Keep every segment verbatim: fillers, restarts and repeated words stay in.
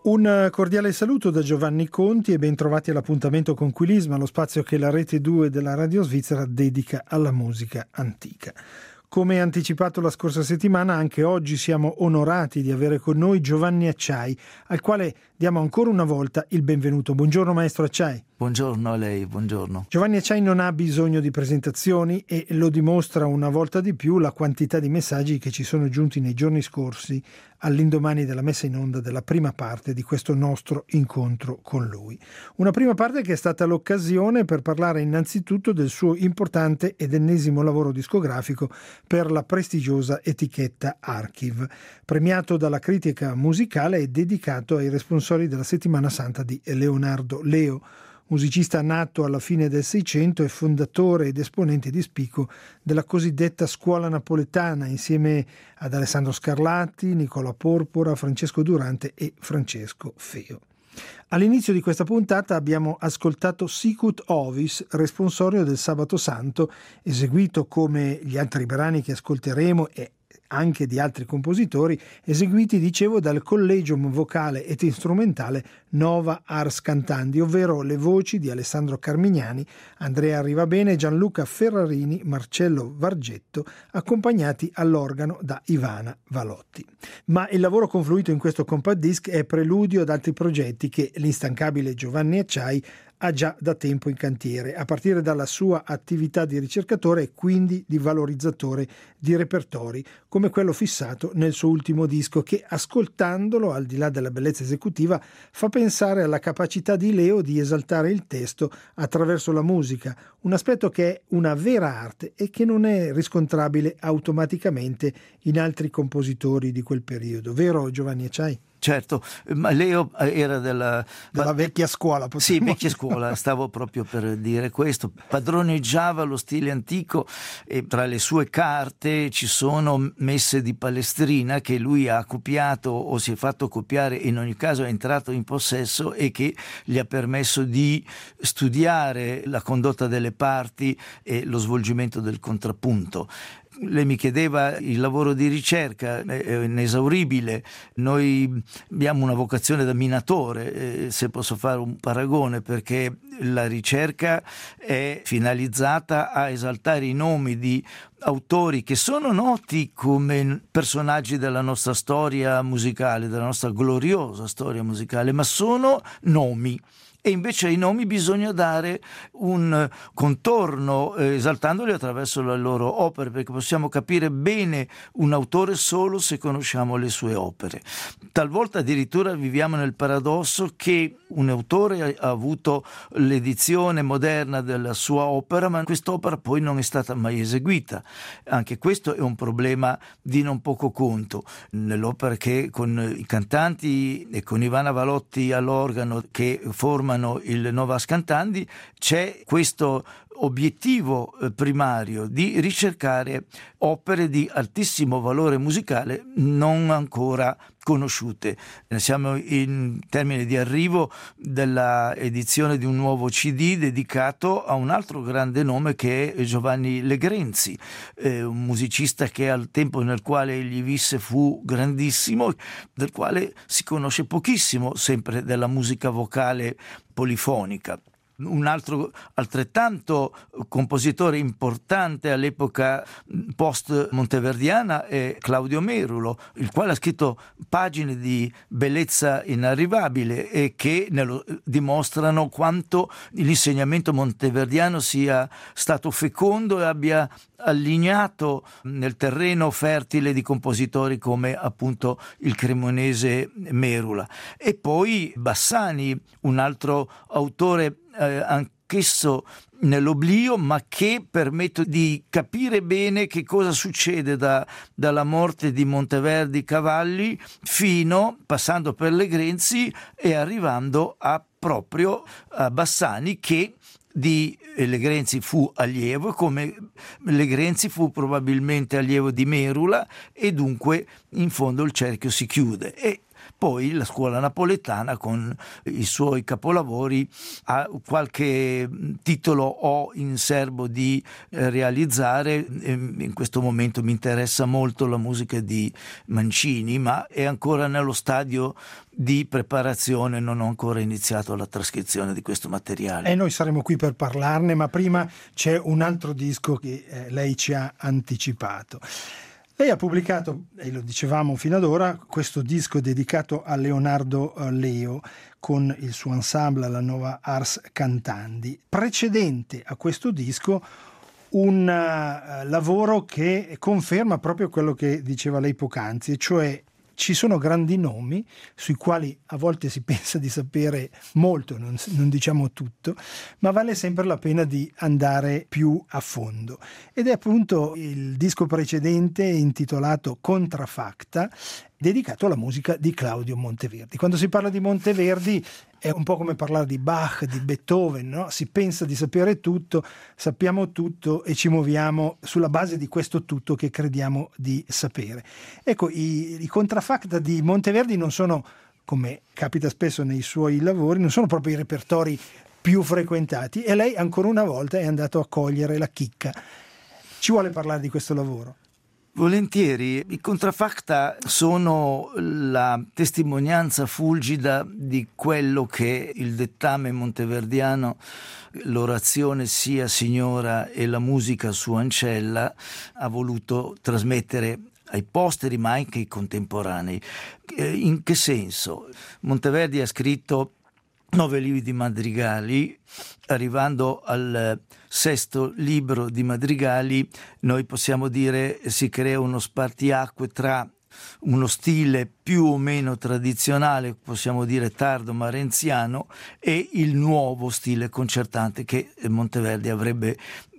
Un cordiale saluto da Giovanni Conti e ben trovati all'appuntamento con Quilisma, lo spazio che la Rete due della Radio Svizzera dedica alla musica antica. Come anticipato la scorsa settimana, anche oggi siamo onorati di avere con noi Giovanni Acciai, al quale diamo ancora una volta il benvenuto. Buongiorno maestro Acciai. Buongiorno a lei, buongiorno. Giovanni Acciai non ha bisogno di presentazioni e lo dimostra una volta di più la quantità di messaggi che ci sono giunti nei giorni scorsi all'indomani della messa in onda della prima parte di questo nostro incontro con lui. Una prima parte che è stata l'occasione per parlare innanzitutto del suo importante ed ennesimo lavoro discografico per la prestigiosa etichetta Archive, premiato dalla critica musicale e dedicato ai responsori della Settimana Santa di Leonardo Leo, musicista nato alla fine del Seicento e fondatore ed esponente di spicco della cosiddetta scuola napoletana, insieme ad Alessandro Scarlatti, Nicola Porpora, Francesco Durante e Francesco Feo. All'inizio di questa puntata abbiamo ascoltato Sicut Ovis, responsorio del Sabato Santo, eseguito come gli altri brani che ascolteremo e anche di altri compositori, eseguiti, dicevo, dal Collegium Vocale ed Strumentale Nova Ars Cantandi, ovvero le voci di Alessandro Carmignani, Andrea Rivabene, Gianluca Ferrarini, Marcello Vargetto, accompagnati all'organo da Ivana Valotti. Ma il lavoro confluito in questo compact disc è preludio ad altri progetti che l'instancabile Giovanni Acciai ha già da tempo in cantiere, a partire dalla sua attività di ricercatore e quindi di valorizzatore di repertori, come quello fissato nel suo ultimo disco che, ascoltandolo, al di là della bellezza esecutiva, fa pensare alla capacità di Leo di esaltare il testo attraverso la musica, un aspetto che è una vera arte e che non è riscontrabile automaticamente in altri compositori di quel periodo. Vero Giovanni Acciai? Certo, ma Leo era della, della vecchia scuola. Sì, vecchia scuola, stavo proprio per dire questo. Padroneggiava lo stile antico e tra le sue carte ci sono messe di Palestrina che lui ha copiato o si è fatto copiare, in ogni caso è entrato in possesso e che gli ha permesso di studiare la condotta delle parti e lo svolgimento del contrappunto. Lei mi chiedeva il lavoro di ricerca, è inesauribile. Noi abbiamo una vocazione da minatore, eh, se posso fare un paragone, perché la ricerca è finalizzata a esaltare i nomi di autori che sono noti come personaggi della nostra storia musicale, della nostra gloriosa storia musicale, ma sono nomi. E invece ai nomi bisogna dare un contorno eh, esaltandoli attraverso le loro opere, perché possiamo capire bene un autore solo se conosciamo le sue opere. Talvolta addirittura viviamo nel paradosso che un autore ha avuto l'edizione moderna della sua opera, ma quest'opera poi non è stata mai eseguita. Anche questo è un problema di non poco conto. Nell'opera che con i cantanti e con Ivana Valotti all'organo che formano il Novas Cantandi c'è questo obiettivo primario di ricercare opere di altissimo valore musicale non ancora conosciute. Siamo in termini di arrivo della edizione di un nuovo C D dedicato a un altro grande nome che è Giovanni Legrenzi, eh, un musicista che al tempo nel quale egli visse fu grandissimo, del quale si conosce pochissimo, sempre della musica vocale polifonica. Un altro altrettanto compositore importante all'epoca post monteverdiana è Claudio Merulo, il quale ha scritto pagine di bellezza inarrivabile e che nello, dimostrano quanto l'insegnamento monteverdiano sia stato fecondo e abbia allignato nel terreno fertile di compositori come appunto il cremonese Merula. E poi Bassani, un altro autore eh, anch'esso nell'oblio, ma che permette di capire bene che cosa succede da, dalla morte di Monteverdi Cavalli fino, passando per Legrenzi e arrivando a proprio a Bassani, che di Legrenzi fu allievo, come Legrenzi fu probabilmente allievo di Merula, e dunque in fondo il cerchio si chiude. E Poi la scuola napoletana con i suoi capolavori ha qualche titolo ho in serbo di eh, realizzare. In questo momento mi interessa molto la musica di Mancini, ma è ancora nello stadio di preparazione, non ho ancora iniziato la trascrizione di questo materiale. E noi saremo qui per parlarne, ma prima c'è un altro disco che eh, lei ci ha anticipato. Lei ha pubblicato, e lo dicevamo fino ad ora, questo disco dedicato a Leonardo Leo con il suo ensemble, la Nuova Ars Cantandi. Precedente a questo disco un uh, lavoro che conferma proprio quello che diceva lei poc'anzi, cioè ci sono grandi nomi sui quali a volte si pensa di sapere molto, non, non diciamo tutto, ma vale sempre la pena di andare più a fondo. Ed è appunto il disco precedente intitolato Contrafacta, dedicato alla musica di Claudio Monteverdi. Quando si parla di Monteverdi è un po' come parlare di Bach, di Beethoven, no? Si pensa di sapere tutto, sappiamo tutto e ci muoviamo sulla base di questo tutto che crediamo di sapere. Ecco, i, i Contrafacta di Monteverdi non sono, come capita spesso nei suoi lavori, non sono proprio i repertori più frequentati, e lei ancora una volta è andato a cogliere la chicca. Ci vuole parlare di questo lavoro? Volentieri. I Contrafacta sono la testimonianza fulgida di quello che il dettame monteverdiano, l'orazione sia signora e la musica su ancella, ha voluto trasmettere ai posteri ma anche ai contemporanei. In che senso? Monteverdi ha scritto nove libri di madrigali. Arrivando al sesto libro di madrigali, noi possiamo dire si crea uno spartiacque tra uno stile più o meno tradizionale, possiamo dire tardo ma renziano, e il nuovo stile concertante che Monteverdi avrebbe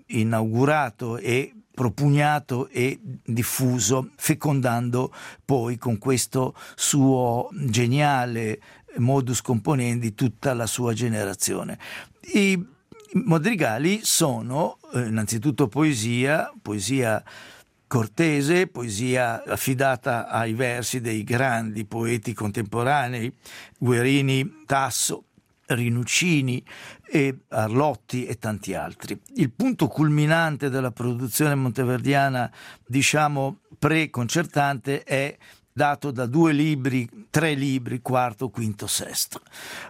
inaugurato e propugnato e diffuso, fecondando poi con questo suo geniale modus componendi tutta la sua generazione. I madrigali sono eh, innanzitutto poesia, poesia cortese, poesia affidata ai versi dei grandi poeti contemporanei, Guerini, Tasso, Rinuccini e Arlotti e tanti altri. Il punto culminante della produzione monteverdiana, diciamo pre-concertante, è dato da due libri, tre libri, quarto, quinto, sesto.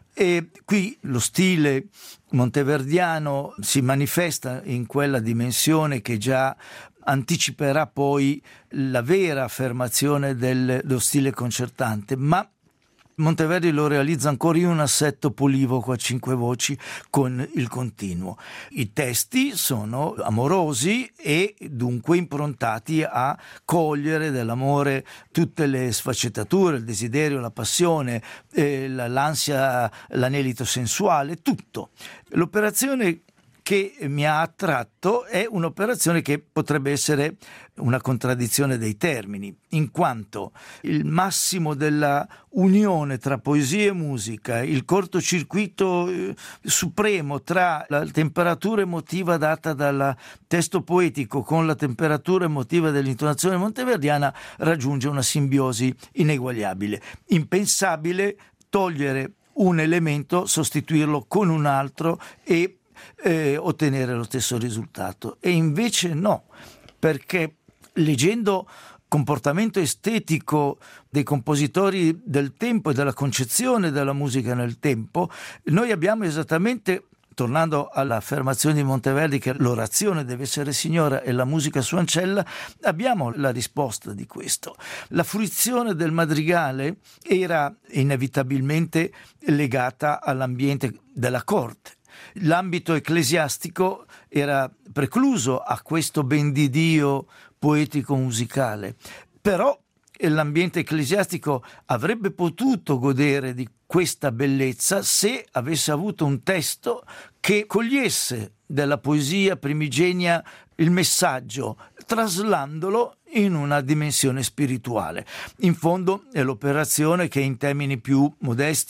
E qui lo stile monteverdiano si manifesta in quella dimensione che già anticiperà poi la vera affermazione del, dello stile concertante, ma Monteverdi lo realizza ancora in un assetto polivoco a cinque voci con il continuo. I testi sono amorosi e dunque improntati a cogliere dell'amore tutte le sfaccettature, il desiderio, la passione, eh, l'ansia, l'anelito sensuale, tutto. L'operazione che mi ha attratto è un'operazione che potrebbe essere una contraddizione dei termini, in quanto il massimo della unione tra poesia e musica, il cortocircuito eh, supremo tra la temperatura emotiva data dal testo poetico con la temperatura emotiva dell'intonazione monteverdiana raggiunge una simbiosi ineguagliabile. Impensabile togliere un elemento, sostituirlo con un altro e Eh, ottenere lo stesso risultato. E invece no, perché leggendo comportamento estetico dei compositori del tempo e della concezione della musica nel tempo, noi abbiamo esattamente, tornando all'affermazione di Monteverdi che l'orazione deve essere signora e la musica su ancella, abbiamo la risposta di questo. La fruizione del madrigale era inevitabilmente legata all'ambiente della corte. L'ambito ecclesiastico era precluso a questo ben di Dio poetico-musicale, però l'ambiente ecclesiastico avrebbe potuto godere di questa bellezza se avesse avuto un testo che cogliesse della poesia primigenia il messaggio, traslandolo in una dimensione spirituale. In fondo è l'operazione che in termini più modesti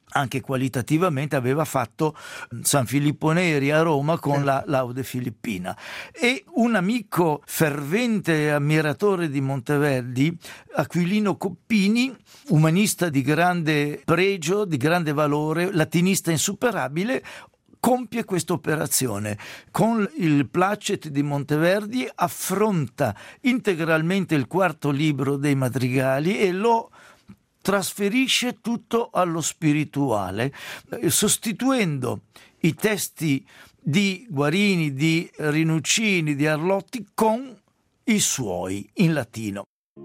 anche qualitativamente aveva fatto San Filippo Neri a Roma con la Laude Filippina. E un amico fervente ammiratore di Monteverdi, Aquilino Coppini, umanista di grande pregio, di grande valore, latinista insuperabile, compie questa operazione. Con il placet di Monteverdi affronta integralmente il quarto libro dei madrigali e lo trasferisce tutto allo spirituale, sostituendo i testi di Guarini, di Rinuccini, di Arlotti con i suoi in latino.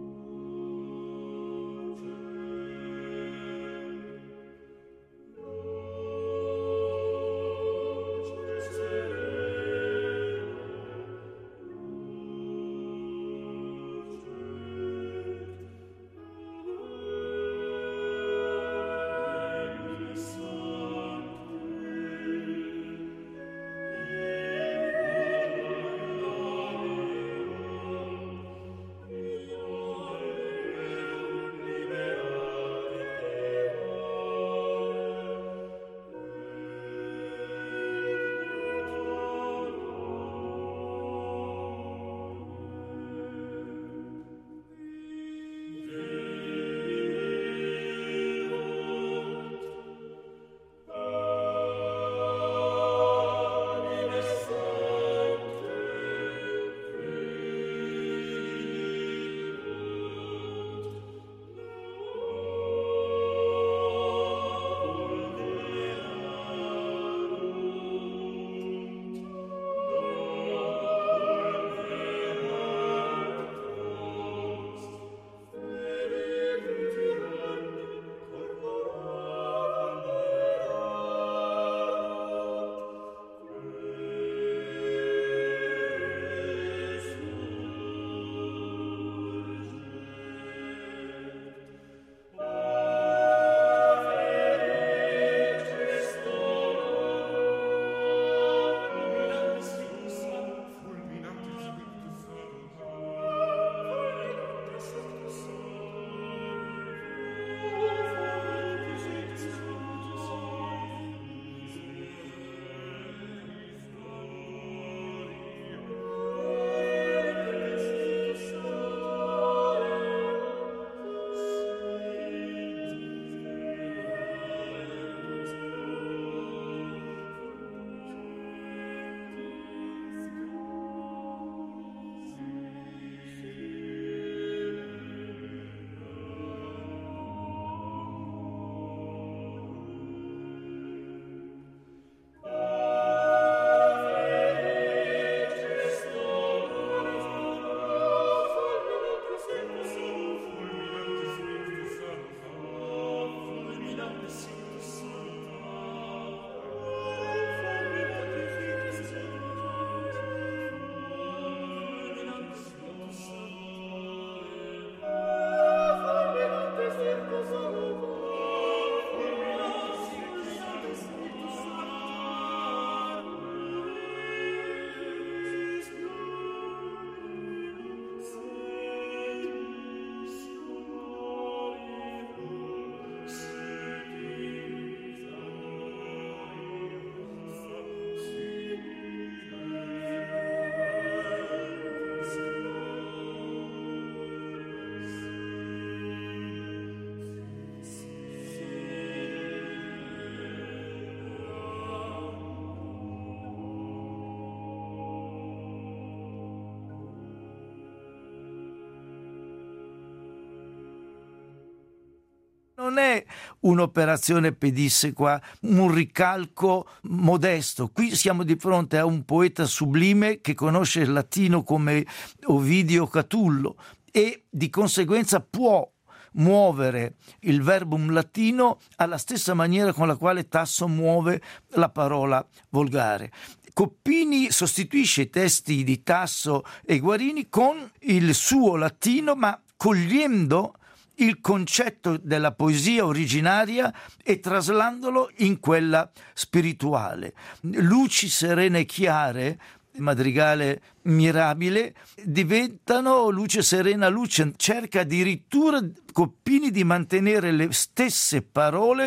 Non è un'operazione pedissequa, un ricalco modesto. Qui siamo di fronte a un poeta sublime che conosce il latino come Ovidio Catullo e di conseguenza può muovere il verbum latino alla stessa maniera con la quale Tasso muove la parola volgare. Coppini sostituisce i testi di Tasso e Guarini con il suo latino, ma cogliendo il concetto della poesia originaria e traslandolo in quella spirituale. Luci serene e chiare, madrigale mirabile, diventano luce serena luce. Cerca addirittura Coppini di mantenere le stesse parole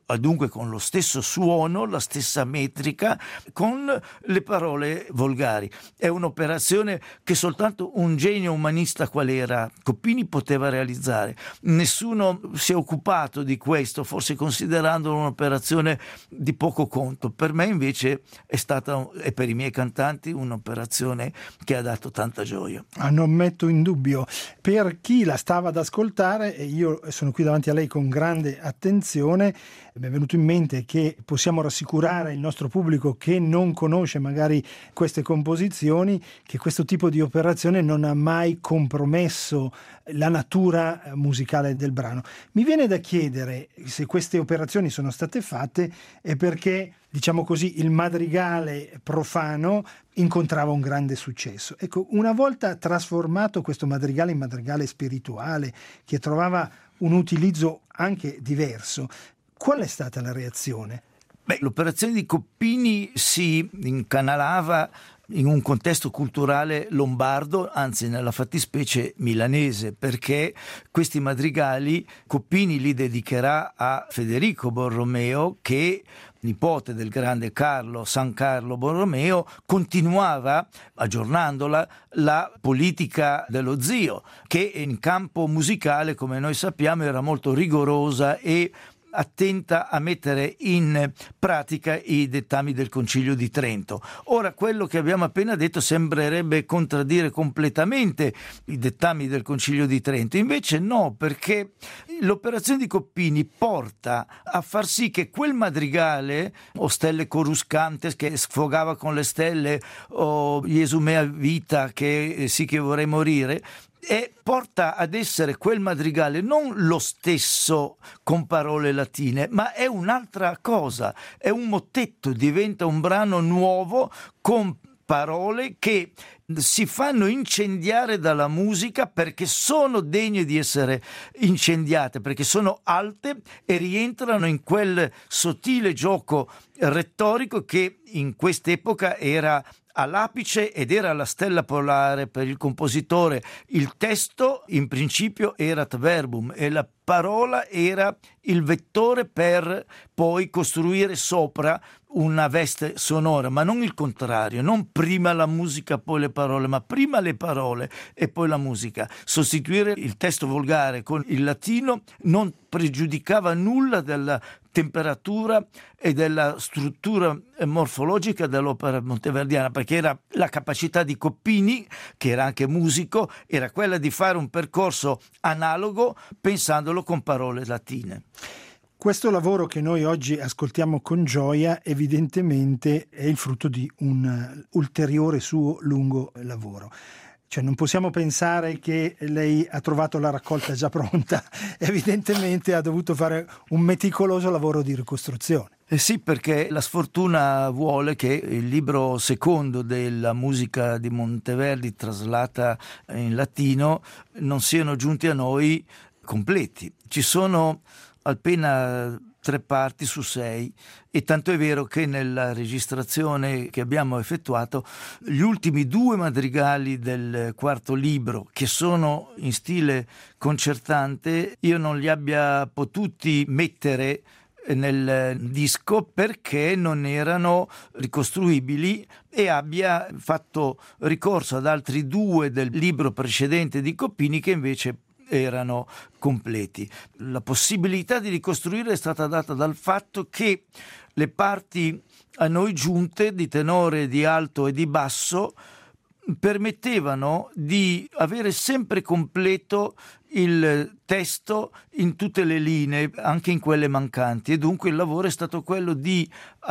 dunque con lo stesso suono, la stessa metrica, con le parole volgari. È un'operazione che soltanto un genio umanista qual era Coppini poteva realizzare. Nessuno si è occupato di questo, forse considerandolo un'operazione di poco conto. Per me invece è stata, e per i miei cantanti, un'operazione che ha dato tanta gioia. Ah, non metto in dubbio. Per chi la stava ad ascoltare, e io sono qui davanti a lei con grande attenzione, mi è venuto in mente che possiamo rassicurare il nostro pubblico che non conosce magari queste composizioni, che questo tipo di operazione non ha mai compromesso la natura musicale del brano. Mi viene da chiedere se queste operazioni sono state fatte e perché, diciamo così, il madrigale profano incontrava un grande successo. Ecco, una volta trasformato questo madrigale in madrigale spirituale, che trovava un utilizzo anche diverso, qual è stata la reazione? Beh, l'operazione di Coppini si incanalava in un contesto culturale lombardo, anzi nella fattispecie milanese, perché questi madrigali Coppini li dedicherà a Federico Borromeo, che, nipote del grande Carlo San Carlo Borromeo, continuava, aggiornandola, la politica dello zio, che in campo musicale, come noi sappiamo, era molto rigorosa e attenta a mettere in pratica i dettami del Concilio di Trento. Ora, quello che abbiamo appena detto sembrerebbe contraddire completamente i dettami del Concilio di Trento, invece no, perché l'operazione di Coppini porta a far sì che quel madrigale, o Stelle coruscantes che sfogava con le stelle, o Gesù mea vita che sì che vorrei morire, e porta ad essere quel madrigale non lo stesso con parole latine, ma è un'altra cosa, è un mottetto, diventa un brano nuovo con parole che si fanno incendiare dalla musica perché sono degne di essere incendiate, perché sono alte e rientrano in quel sottile gioco retorico che in quest'epoca era all'apice ed era la stella polare per il compositore. Il testo in principio era ad verbum e la parola era il vettore per poi costruire sopra una veste sonora, ma non il contrario, non prima la musica poi le parole, ma prima le parole e poi la musica. Sostituire il testo volgare con il latino non pregiudicava nulla della temperatura e della struttura morfologica dell'opera monteverdiana, perché era la capacità di Coppini, che era anche musico, era quella di fare un percorso analogo pensandolo con parole latine. Questo lavoro che noi oggi ascoltiamo con gioia evidentemente è il frutto di un ulteriore suo lungo lavoro. Cioè non possiamo pensare che lei ha trovato la raccolta già pronta, evidentemente ha dovuto fare un meticoloso lavoro di ricostruzione. Eh sì, perché la sfortuna vuole che il libro secondo della musica di Monteverdi traslata in latino non siano giunti a noi completi. Ci sono appena tre parti su sei, e tanto è vero che nella registrazione che abbiamo effettuato gli ultimi due madrigali del quarto libro, che sono in stile concertante, io non li abbia potuti mettere nel disco perché non erano ricostruibili e abbia fatto ricorso ad altri due del libro precedente di Coppini che invece erano completi. La possibilità di ricostruire è stata data dal fatto che le parti a noi giunte di tenore, di alto e di basso permettevano di avere sempre completo il testo in tutte le linee, anche in quelle mancanti, e dunque il lavoro è stato quello di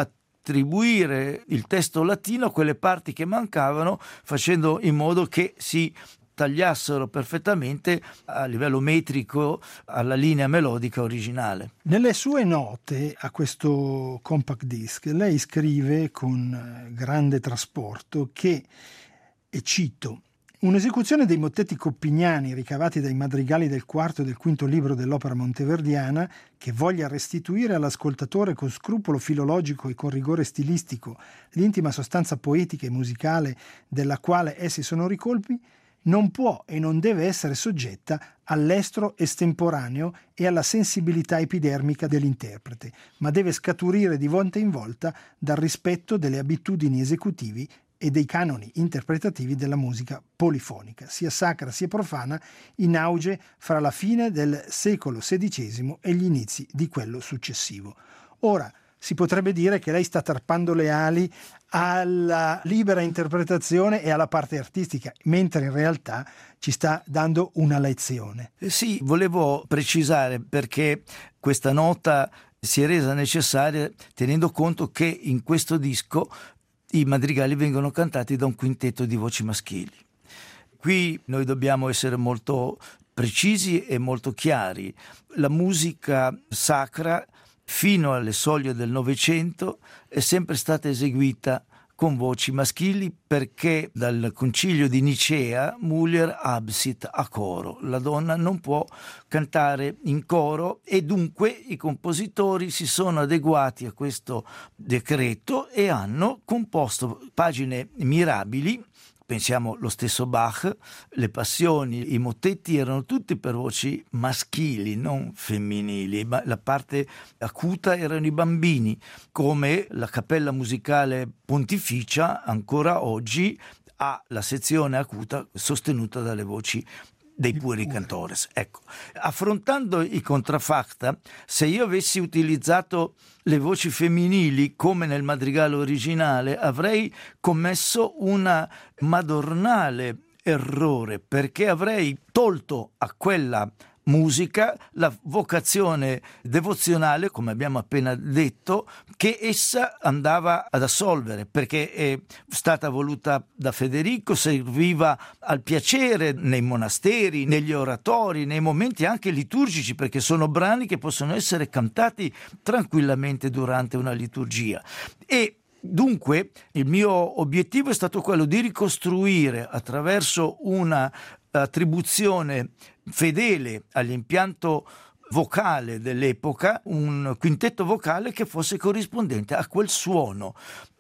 attribuire il testo latino a quelle parti che mancavano, facendo in modo che si tagliassero perfettamente a livello metrico alla linea melodica originale. Nelle sue note a questo compact disc lei scrive con grande trasporto che, e cito, un'esecuzione dei mottetti coppiniani ricavati dai madrigali del quarto e del quinto libro dell'opera monteverdiana, che voglia restituire all'ascoltatore con scrupolo filologico e con rigore stilistico l'intima sostanza poetica e musicale della quale essi sono ricolpi, non può e non deve essere soggetta all'estro estemporaneo e alla sensibilità epidermica dell'interprete, ma deve scaturire di volta in volta dal rispetto delle abitudini esecutivi e dei canoni interpretativi della musica polifonica, sia sacra sia profana, in auge fra la fine del secolo sedicesimo e gli inizi di quello successivo. Ora, si potrebbe dire che lei sta tarpando le ali alla libera interpretazione e alla parte artistica, mentre in realtà ci sta dando una lezione. Eh sì, volevo precisare perché questa nota si è resa necessaria tenendo conto che in questo disco i madrigali vengono cantati da un quintetto di voci maschili. Qui noi dobbiamo essere molto precisi e molto chiari. La musica sacra fino alle soglie del Novecento è sempre stata eseguita con voci maschili perché dal concilio di Nicea mulier absit a coro, la donna non può cantare in coro e dunque i compositori si sono adeguati a questo decreto e hanno composto pagine mirabili. Pensiamo lo stesso Bach, le passioni, i mottetti erano tutti per voci maschili, non femminili, ma la parte acuta erano i bambini, come la Cappella Musicale Pontificia ancora oggi ha la sezione acuta sostenuta dalle voci dei puri cantores. Ecco, affrontando i contraffacta, se io avessi utilizzato le voci femminili come nel madrigale originale, avrei commesso un madornale errore, perché avrei tolto a quella musica la vocazione devozionale, come abbiamo appena detto, che essa andava ad assolvere, perché è stata voluta da Federico, serviva al piacere nei monasteri, negli oratori, nei momenti anche liturgici, perché sono brani che possono essere cantati tranquillamente durante una liturgia. E dunque il mio obiettivo è stato quello di ricostruire attraverso una attribuzione fedele all'impianto vocale dell'epoca un quintetto vocale che fosse corrispondente a quel suono,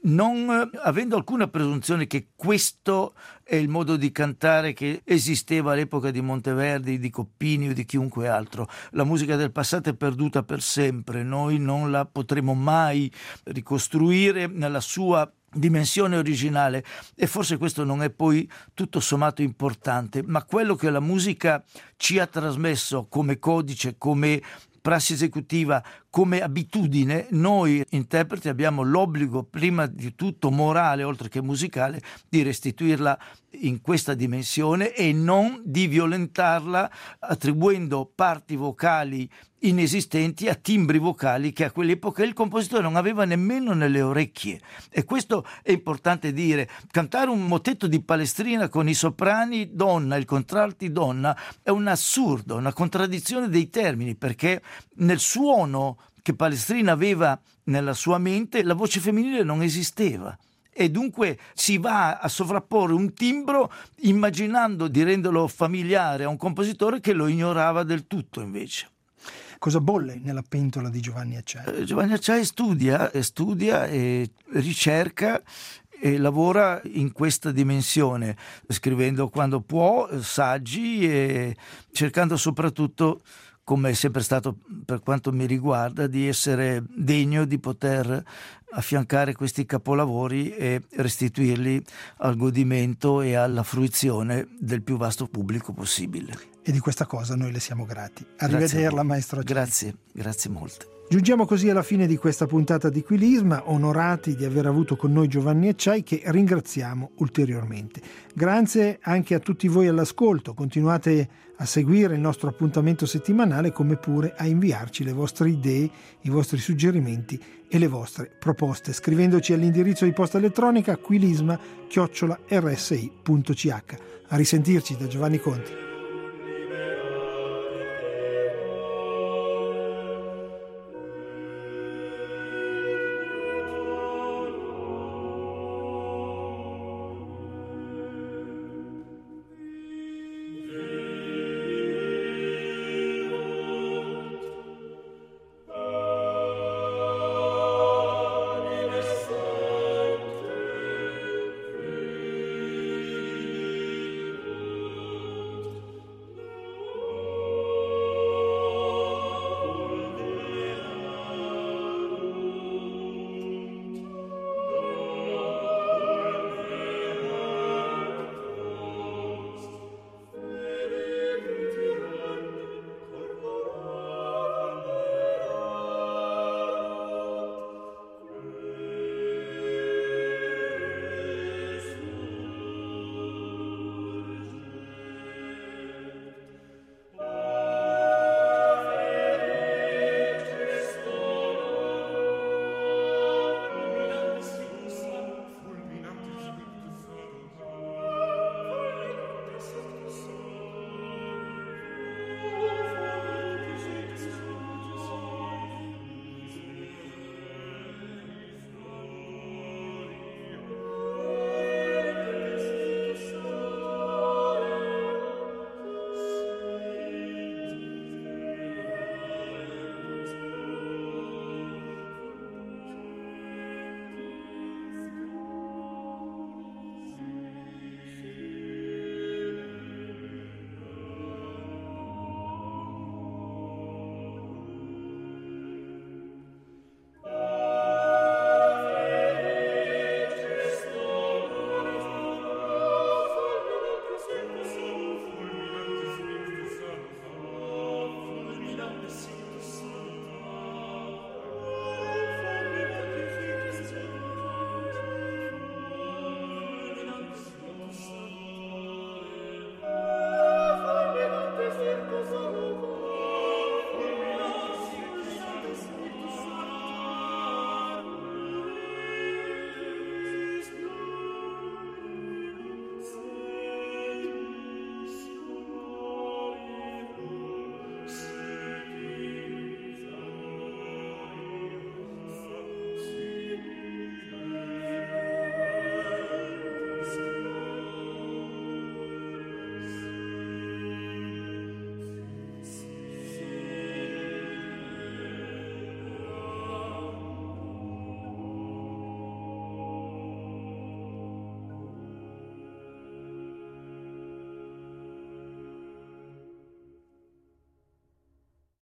non avendo alcuna presunzione che questo è il modo di cantare che esisteva all'epoca di Monteverdi, di Coppini o di chiunque altro. La musica del passato è perduta per sempre, noi non la potremo mai ricostruire nella sua dimensione originale e forse questo non è poi tutto sommato importante, ma quello che la musica ci ha trasmesso come codice, come prassi esecutiva, come abitudine, noi interpreti abbiamo l'obbligo prima di tutto morale oltre che musicale di restituirla in questa dimensione e non di violentarla attribuendo parti vocali inesistenti a timbri vocali che a quell'epoca il compositore non aveva nemmeno nelle orecchie. E questo è importante dire. Cantare un motetto di Palestrina con i soprani donna e il contralti donna è un assurdo, una contraddizione dei termini, perché nel suono che Palestrina aveva nella sua mente la voce femminile non esisteva. E dunque si va a sovrapporre un timbro immaginando di renderlo familiare a un compositore che lo ignorava del tutto invece. Cosa bolle nella pentola di Giovanni Acciai? Eh, Giovanni Acciai studia e studia e ricerca e lavora in questa dimensione, scrivendo quando può saggi e cercando soprattutto, come è sempre stato per quanto mi riguarda, di essere degno di poter affiancare questi capolavori e restituirli al godimento e alla fruizione del più vasto pubblico possibile. E di questa cosa noi le siamo grati. Arrivederla, maestro Acciai. Grazie, grazie molte. Giungiamo così alla fine di questa puntata di Quilisma, onorati di aver avuto con noi Giovanni Acciai, che ringraziamo ulteriormente. Grazie anche a tutti voi all'ascolto, continuate a seguire il nostro appuntamento settimanale come pure a inviarci le vostre idee, i vostri suggerimenti e le vostre proposte, scrivendoci all'indirizzo di posta elettronica quilisma chiocciola ersi punto ch. A risentirci da Giovanni Conti.